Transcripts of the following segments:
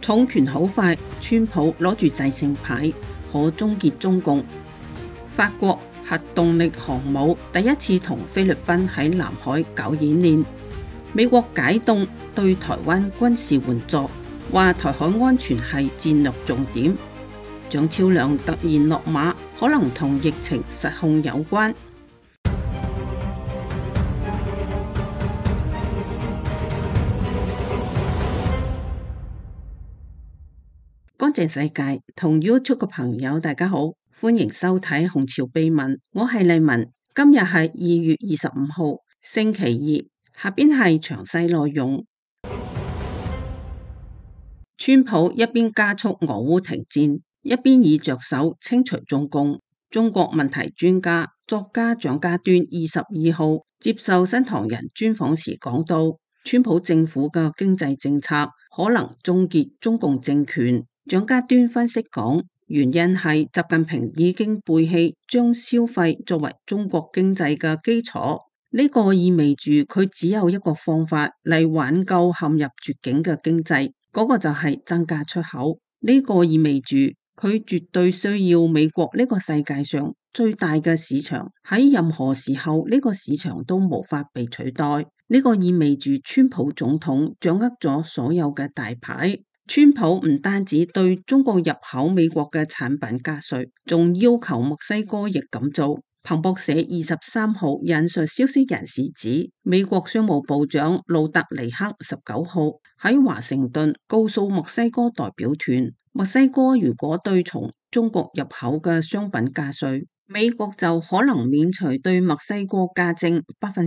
重拳好快，川普攞住制勝牌，可終結中共。法國核動力航母第一次同菲律賓喺南海搞演練。美國解凍對台灣軍事援助，話台海安全係戰略重點。蔣超良突然落馬，可能同疫情失控有關。乾淨世界同 YouTube 嘅朋友大家好，歡迎收睇紅潮秘聞，我係麗文。今日係2月25號星期二，下邊係詳細內容。川普一邊加速俄烏停戰，一邊已着手清除中共。中國問題專家作家蔣家端22號接受新唐人專訪時講到，川普政府嘅經濟政策可能終結中共政權。蔣家端分析講，原因係習近平已經背棄將消費作為中國經濟嘅基礎，呢個意味住佢只有一個方法嚟挽救陷入絕境嘅經濟，嗰個就係增加出口。呢個意味住佢絕對需要美國呢個世界上最大嘅市場，喺任何時候呢個市場都無法被取代。呢個意味住川普總統掌握咗所有嘅大牌。川普唔單止對中國入口美國嘅產品加稅，仲要求墨西哥亦咁做。彭博社23號引述消息人士指，美國商務部長路德尼克19號喺華盛頓告訴墨西哥代表團，墨西哥如果對從中國入口嘅商品加稅，美國就可能免除對墨西哥加徵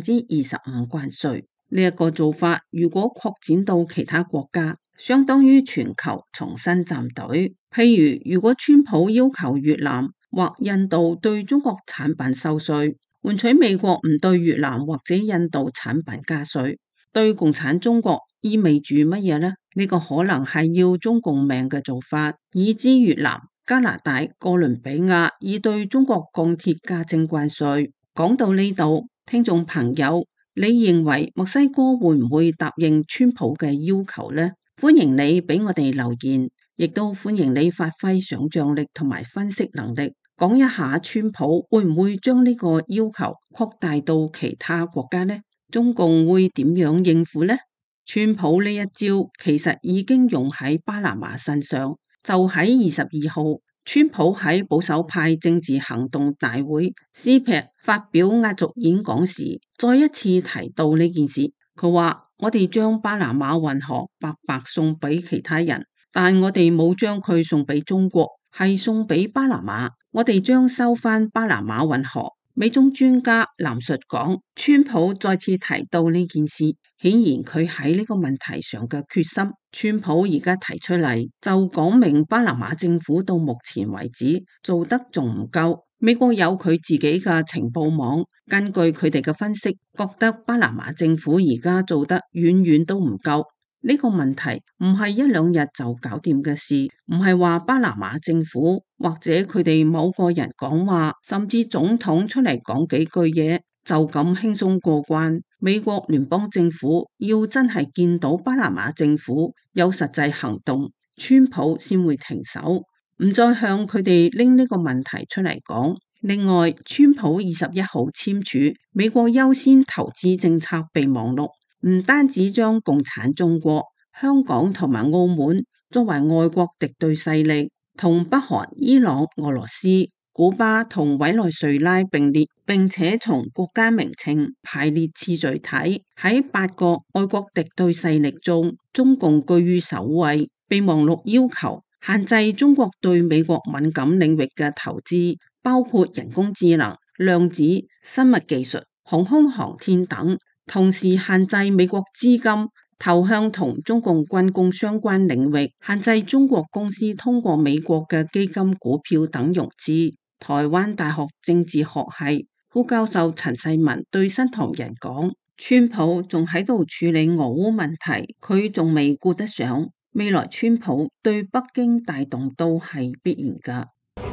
25%關稅。呢一個做法如果擴展到其他國家，相當於全球重新站隊。譬如，如果川普要求越南或印度對中國產品收稅，換取美國唔對越南或者印度產品加稅，對共產中國意味住乜嘢呢？呢個可能係要中共命嘅做法。已知越南、加拿大、哥倫比亞已對中國鋼鐵加徵關稅。講到呢度，聽眾朋友，你認為墨西哥會唔會答應川普嘅要求呢？歡迎你俾我哋留言，亦都歡迎你發揮想象力同埋分析能力，講一下川普會唔會將呢個要求擴大到其他國家呢？中共會點樣應付呢？川普呢一招其實已經用喺巴拿馬身上，就喺22號，川普喺保守派政治行動大會 CPAC 發表壓軸演講時，再一次提到呢件事。佢話，我哋將巴拿馬運河白白送俾其他人，但我哋冇將佢送俾中國，係送俾巴拿馬。我哋將收翻巴拿馬運河。美中專家藍述講，川普再次提到呢件事，顯然佢喺呢個問題上嘅決心。川普而家提出嚟，就講明巴拿馬政府到目前為止做得仲唔夠。美國有佢自己嘅情報網，根據佢哋嘅分析，覺得巴拿馬政府而家做得遠遠都唔夠。呢個問題唔係一兩日就搞掂嘅事，唔係話巴拿馬政府或者佢哋某個人講話，甚至總統出嚟講幾句嘢就咁輕鬆過關。美國聯邦政府要真係見到巴拿馬政府有實際行動，川普先會停手，唔再向佢哋拎呢個問題出嚟講。另外，川普21號簽署美國優先投資政策備忘錄，唔單止將共產中國、香港同埋澳門作為外國敵對勢力，同北韓、伊朗、俄羅斯、古巴同委內瑞拉並列，並且從國家名稱排列次序睇，喺8個外國敵對勢力中，中共居於首位。備忘錄要求限制中國對美國敏感領域嘅投資，包括人工智能、量子、生物技術、航空航天等，同時限制美國資金投向同中共軍工相關領域，限制中國公司通過美國嘅基金、股票等融資。台灣大學政治學系副教授陳世文對新唐人講，川普仲喺度處理俄烏問題，佢仲未顧得上，未來川普對北京帶動都係必然㗎。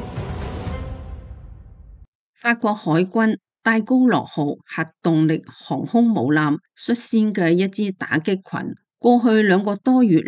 法國海軍戴高樂號核動力航空母艦率先嘅一支打擊群，過去2個多月嚟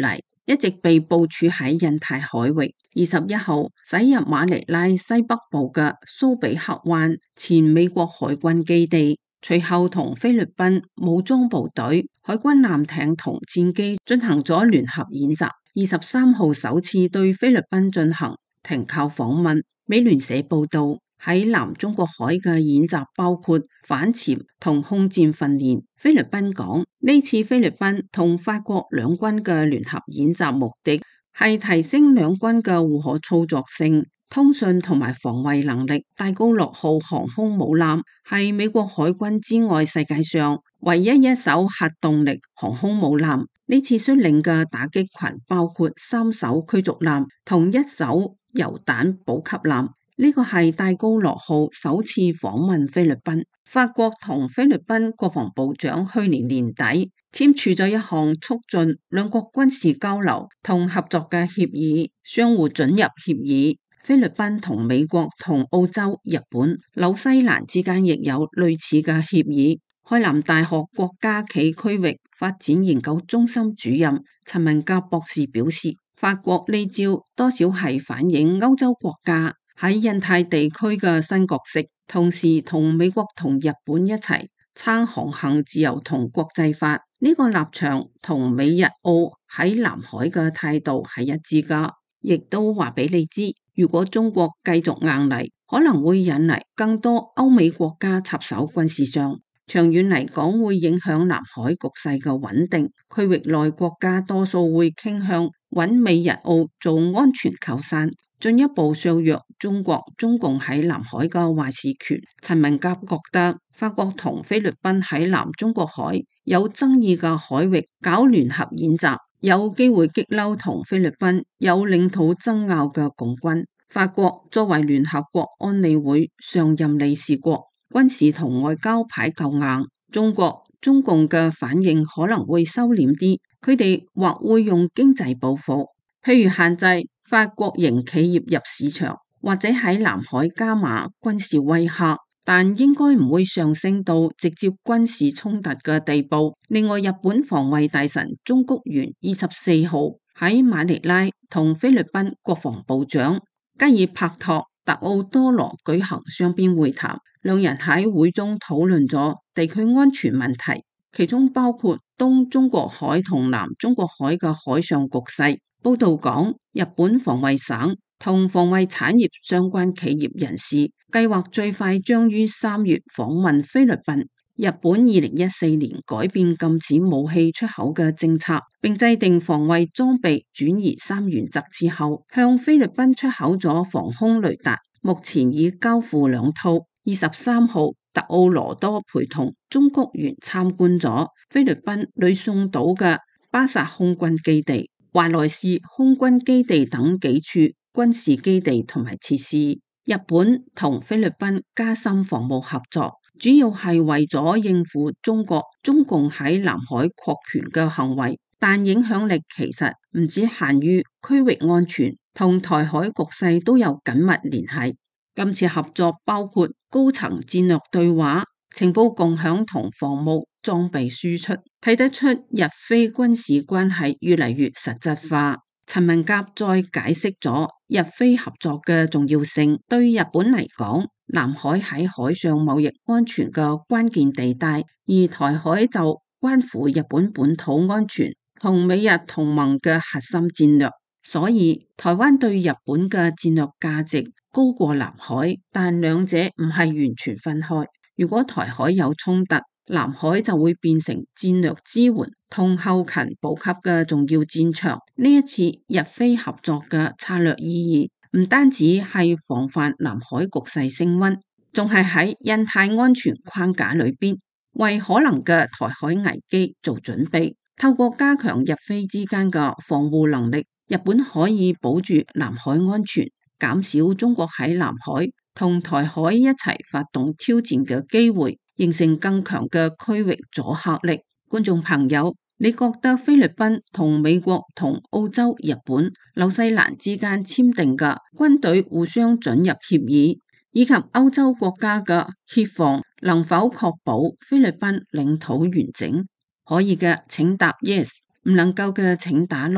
一直被部署喺印太海域。21號駛入馬尼拉西北部嘅蘇比克灣前美國海軍基地，隨後同菲律賓武裝部隊、海軍艦艇同戰機進行咗聯合演習。23號首次對菲律賓進行停靠訪問。美聯社報道，喺南中國海嘅演習包括反潛同空戰訓練。菲律賓講，呢次菲律賓同法國兩軍嘅聯合演習目的係提升兩軍嘅互可操作性、通訊同埋防衛能力。戴高樂號航空母艦係美國海軍之外世界上唯一一艘核動力航空母艦。呢次率領嘅打擊群包括3艘驅逐艦同1艘油彈補給艦。呢個係戴高樂號首次訪問菲律賓。法國同菲律賓國防部長去年年底簽署咗一項促進兩國軍事交流同合作嘅協議，相互准入協議。菲律賓同美國同澳洲、日本、紐西蘭之間亦有類似嘅協議。海南大學國家暨區域發展研究中心主任陳文甲博士表示，法國呢招多少係反映歐洲國家喺印太地區嘅新角色，同時同美國同日本一齊撐航行自由同國際法。呢個立場同美日澳喺南海嘅態度係一致㗎，亦都話俾你知，如果中國繼續硬嚟，可能會引嚟更多歐美國家插手軍事上，長遠嚟講會影響南海局勢嘅穩定。區域內國家多數會傾向揾美日澳做安全靠山，進一步削弱中共喺南海嘅話事權。陳文甲覺得法國同菲律賓喺南中國海有爭議嘅海域搞聯合演習，有機會激嬲同菲律賓有領土爭拗嘅共軍。法國作為聯合國安理會常任理事國，軍事同外交牌夠硬，中共嘅反應可能會收斂啲，佢哋或會用經濟報復，譬如限制法國型企業入市場，或者喺南海加碼軍事威嚇，但應該唔會上升到直接軍事衝突嘅地步。另外，日本防衛大臣中谷元24號喺馬尼拉同菲律賓國防部長吉爾帕托特奧多羅舉行雙邊會談，兩人喺會中討論咗地區安全問題，其中包括東中國海同南中國海嘅海上局勢。報道講，日本防衛省同防衛產業相關企業人士計劃最快將於3月訪問菲律賓。日本2014年改變禁止武器出口嘅政策，並制定防衛裝備轉移3原則之後，向菲律賓出口咗防空雷達，目前已交付2套。23號，特奧羅多陪同中谷元參觀咗菲律賓呂宋島嘅巴薩空軍基地、華萊士空軍基地等幾處軍事基地同埋設施。日本同菲律賓加深防務合作，主要係為咗應付中共喺南海擴權嘅行為，但影響力其實唔只限於區域安全，同台海局勢都有緊密聯繫。今次合作包括高層戰略對話、情報共享同防務裝備輸出，睇得出日菲軍事關係越嚟越實質化。陳文甲再解釋咗日菲合作嘅重要性。對日本嚟講，南海喺海上貿易安全嘅關鍵地帶，而台海就關乎日本本土安全同美日同盟嘅核心戰略。所以台灣對日本嘅戰略價值高過南海，但兩者唔係完全分開。如果台海有衝突，南海就會變成戰略支援同後勤補給嘅重要戰場。呢一次日菲合作嘅策略意義唔單止係防範南海局勢升溫，仲係喺印太安全框架裏邊為可能嘅台海危機做準備。透過加強日菲之間嘅防護能力，日本可以保住南海安全，減少中國喺南海同台海一齊發動挑戰嘅機會，形成更強嘅區域阻嚇力。觀眾朋友，你覺得菲律賓同美國同澳洲、日本、紐西蘭之間簽訂嘅軍隊互相准入協議，以及歐洲國家嘅協防，能否確保菲律賓領土完整？可以嘅請答 yes， 唔能夠嘅請打 no。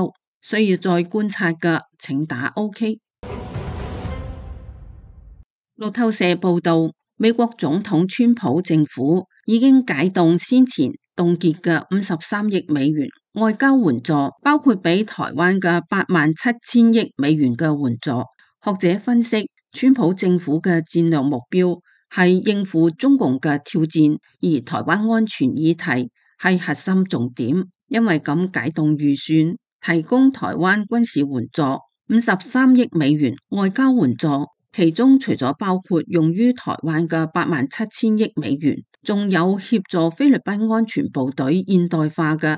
需要再觀察嘅，請打 OK。路透社報道，美國總統川普政府已經解凍先前凍結嘅53億美元外交援助，包括俾台灣嘅87000億美元嘅援助。學者分析，川普政府嘅戰略目標係應付中共嘅挑戰，而台灣安全議題係核心重點，因為咁解凍預算，提供台灣軍事援助53億美元外交援助。其中除咗包括用於台灣嘅87000億美元，仲有協助菲律賓安全部隊現代化嘅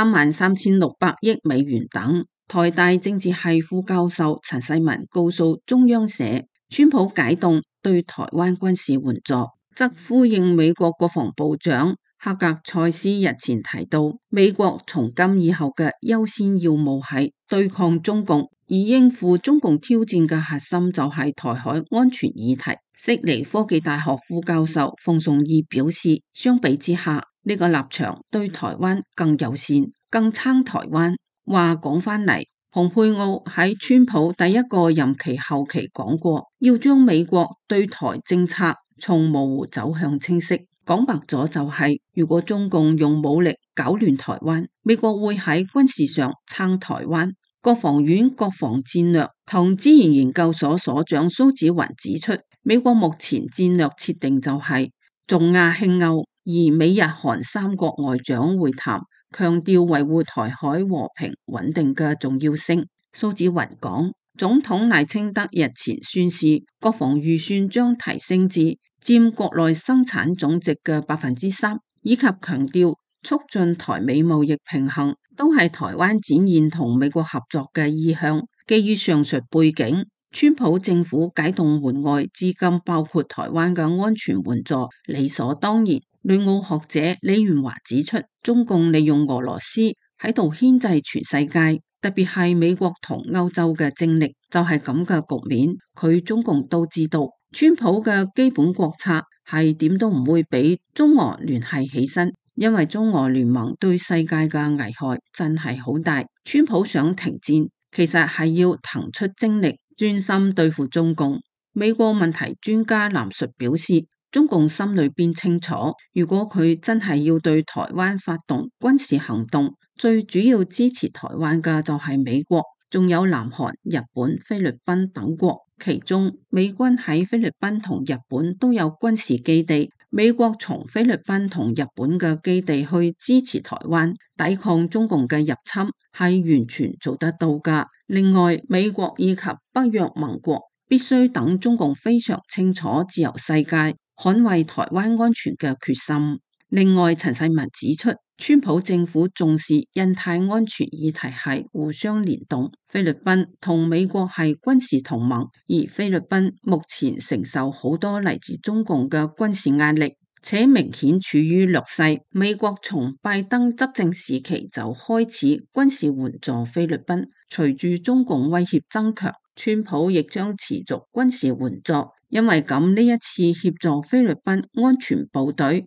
33600億美元等。台大政治系副教授陳世文告訴中央社，川普解凍對台灣軍事援助，則呼應美國國防部長克格塞斯日前提到，美國從今以後嘅優先要務係對抗中共，而應付中共挑戰嘅核心就係台海安全議題。悉尼科技大學副教授馮崇義表示，相比之下，呢個立場對台灣更友善，更撐台灣。話講返嚟，蓬佩奧喺川普第一個任期後期講過，要將美國對台政策從模糊走向清晰。講白咗就係，如果中共用武力搞亂台灣，美國會喺軍事上撐台灣。國防院國防戰略同資源研究所所長蘇紫雲指出，美國目前戰略設定就係重亞輕歐，而美日韓三國外長會談強調維護台海和平穩定嘅重要性。蘇紫雲講，總統賴清德日前宣示，國防預算將提升至佔國內生產總值嘅3%，以及強調促進台美貿易平衡，都係台灣展現同美國合作嘅意向。基於上述背景，川普政府解凍援外資金，包括台灣嘅安全援助，理所當然。旅澳學者李元華指出，中共利用俄羅斯喺度牽制全世界，特別係美國同歐洲嘅精力，就係咁嘅局面。佢中共都知道，川普嘅基本國策係點都唔會俾中俄聯繫起身，因為中俄聯盟對世界嘅危害真係好大。川普想停戰，其實係要騰出精力，專心對付中共。美國問題專家藍述表示，中共心裏邊清楚，如果佢真係要對台灣發動軍事行動，最主要支持台灣嘅就係美國，仲有南韓、日本、菲律賓等國。其中美軍喺菲律賓同日本都有軍事基地，美國從菲律賓同日本嘅基地去支持台灣，抵抗中共嘅入侵，係完全做得到㗎。另外，美國以及北約盟國必須等中共非常清楚自由世界捍衛台灣安全嘅決心。另外，陳世文指出，川普政府重視印太安全議題係互相聯動。菲律賓同美國係軍事同盟，而菲律賓目前承受好多嚟自中共嘅軍事壓力，且明顯處於劣勢。美國從拜登執政時期就開始軍事援助菲律賓，隨住中共威脅增強，川普亦將持續軍事援助。因為咁，呢一次協助菲律賓安全部隊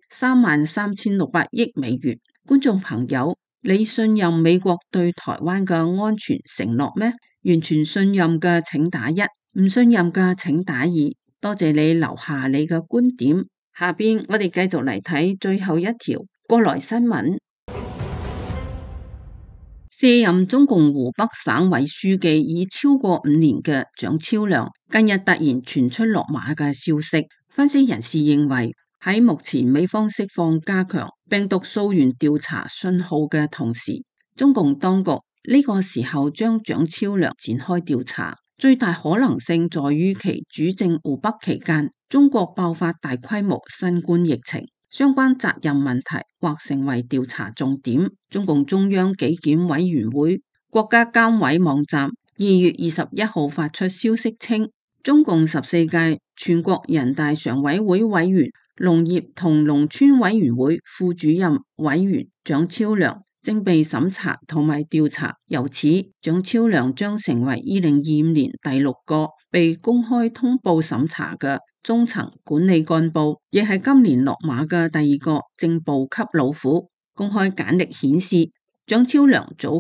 33600億美元。觀眾朋友，你信任美國對台灣嘅安全承諾咩？完全信任嘅請打1，唔信任嘅請打2。多謝你留下你嘅觀點。下邊我哋繼續嚟睇最後一條國內新聞。卸任中共湖北省委書記已超過5年嘅蔣超良，近日突然傳出落馬嘅消息。分析人士認為，喺目前美方釋放加強病毒溯源調查信號嘅同時，中共當局呢個時候將蔣超良展開調查，最大可能性在於其主政湖北期間，中國爆發大規模新冠疫情。相關責任問題或成為調查重點。中共中央紀檢委員會、國家監委網站2月21號發出消息稱，中共14屆全國人大常委會委員、農業同農村委員會副主任委員蔣超良正被審查同埋調查，由此蔣超良將成為2025年第6個被公開通報審查嘅中層管理幹部，亦係今年落馬嘅第2個正部級老虎。公開簡歷顯示，蔣超良早期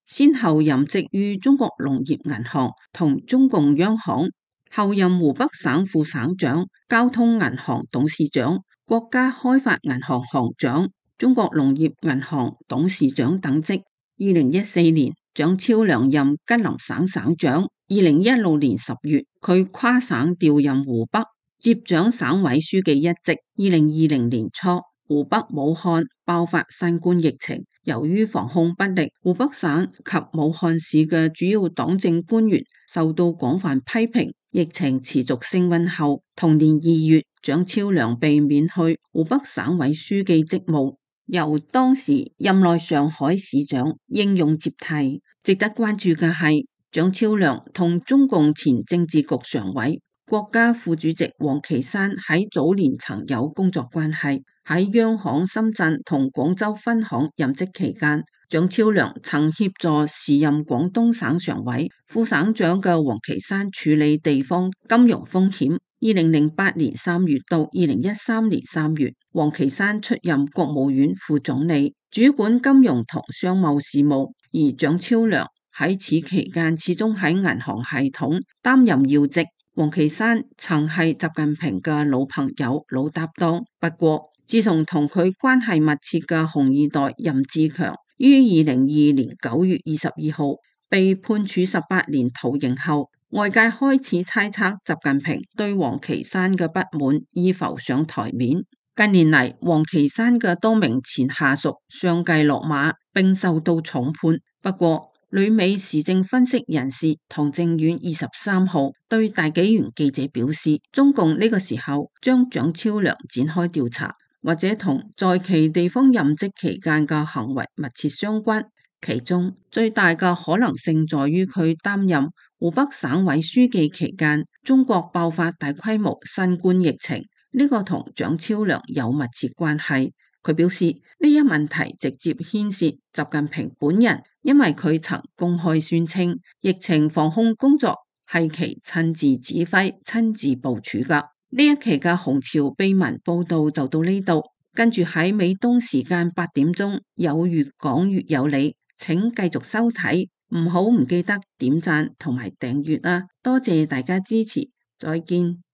先後任職於中國農業銀行同中共央行，後任湖北省副省長、交通銀行董事長、國家開發銀行行長、中國農業銀行董事長等職。2014年，蔣超良任吉林省省長。2016年10月，佢跨省調任湖北，接掌省委書記一職。2020年初，湖北武漢爆發新冠疫情，由於防控不力，湖北省及武漢市嘅主要黨政官員受到廣泛批評。疫情持續升溫後，同年2月，蔣超良被免去湖北省委書記職務，由當時任內上海市長應勇接替。值得關注嘅係，蔣超良同中共前政治局常委、國家副主席王岐山喺早年曾有工作關係。喺央行深圳同廣州分行任職期間，蔣超良曾協助時任廣東省常委、副省長嘅王岐山處理地方金融風險。2008年3月到2013年3月，王岐山出任國務院副總理，主管金融同商貿事務，而蔣超良喺此期間始終喺銀行系統擔任要職。王岐山曾係習近平嘅老朋友、老搭檔，不過自從同佢關係密切嘅紅二代任志強於2022年9月22號被判處18年徒刑後，外界開始猜測習近平對王岐山嘅不滿已浮上台面。近年嚟，王岐山嘅多名前下屬相繼落馬並受到重判。不過，旅美時政分析人士唐正遠23號對大紀元記者表示，中共呢個時候將蔣超良展開調查，或者同在其地方任職期間嘅行為密切相關，其中最大嘅可能性在於佢擔任湖北省委書記期間，中國爆發大規模新冠疫情，呢個同蔣超良有密切關係。佢表示呢一問題直接牽涉習近平本人，因為佢曾公開宣稱疫情防控工作係其親自指揮、親自部署噶。呢一期嘅紅潮秘聞報道就到呢度，跟住喺美東時間8點鐘有越講越有理，請繼續收睇，唔記得點讚同埋訂閱啊！多謝大家支持，再見。